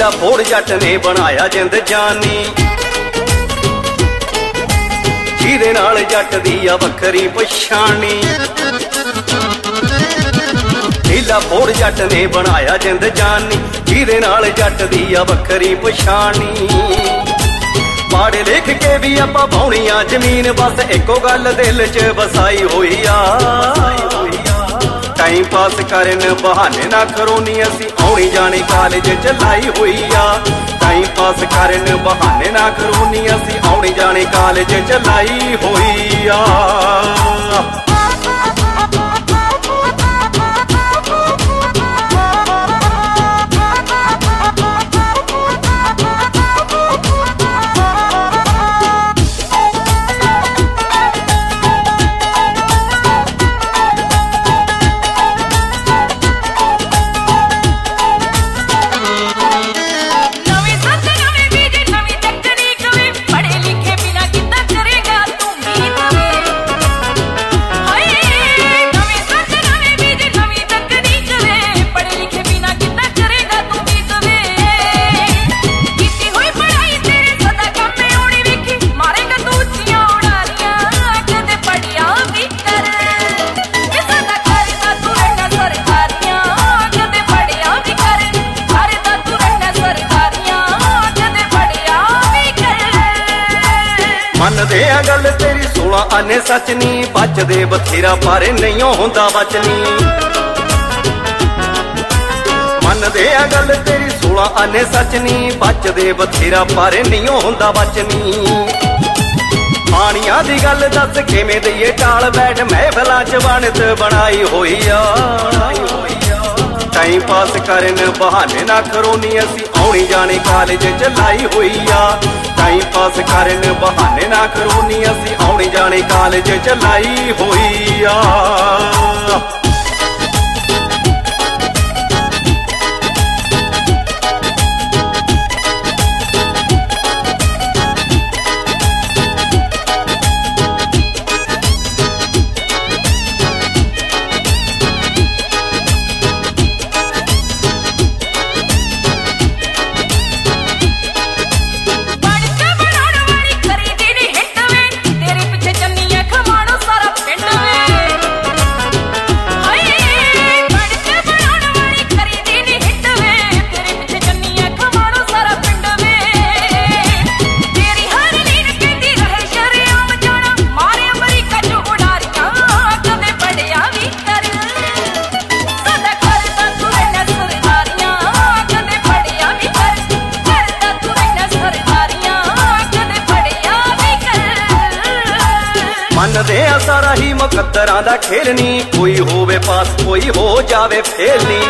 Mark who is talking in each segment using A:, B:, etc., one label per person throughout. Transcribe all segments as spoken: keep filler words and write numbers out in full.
A: लीला फोड़ जट ने बनाया जिंद जानी, जिहदे नाल जट दी आ वखरी पछाणी। लीला फोड़ जट ने बनाया जिंद जानी, जिहदे नाल जट दी आ वखरी पछाणी। पाड़े लिख के भी आपां पाउणी आ जमीन, बस इको गल दिल च वसाई होई आ। टाइम पास करन बहाने ना खरोनी, असी आउणी जाने कॉलेज च लाई होई आ। टाइम पास करन बहाने ना खरोनी, असी आउणी जाने कॉलेज च लाई होई आ। मनदे आ गल तेरी सोलह आने सच नी, बचदे बथेरा पर नहीं होंदा बचनी। मनदे आ गल तेरी सोलह आने सच नी, बचदे बथेरा पर नहीं होंदा बचनी। पानिया दी गल दस किवें दईए टाल, बैठ महफिलां च बनत बनाई होई आ। टाइम पास करन बहाने ना खरोनी, असी आउणी जाने कॉलेज च लाई होई आ। टाइम पास करन बहाने ना खरोनी, असी आउणी जाने कॉलेज च लाई होई आ। मनदे आ सारा ही मुकद्दरां दा खेल नी, कोई होवे पास कोई हो जावे फेल नी।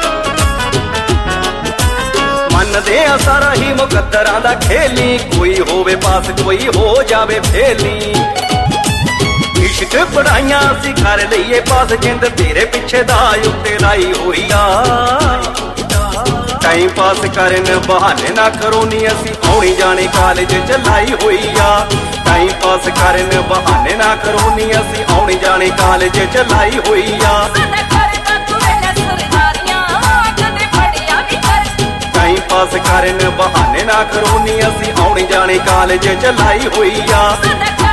A: मनदे आ सारा ही मुकद्दरां दा खेल नी, कोई होवे पास कोई हो जावे फेल नी। इश्क पढ़ाइयां असी कर लईए पास, जिंद तेरे पिछे दा उत्ते लाई होई आ। टाइम पास करन बहाने ना खरोनी, असी आउणी जाने कॉलेज च लाई होई आ। टाइम पास करन बहाने ना खरोनी, असी आउणी जाने कॉलेज च लाई होई आ। टाइम पास करन बहाने ना खरोनी, असी आउणी जाने कॉलेज च लाई होई आ।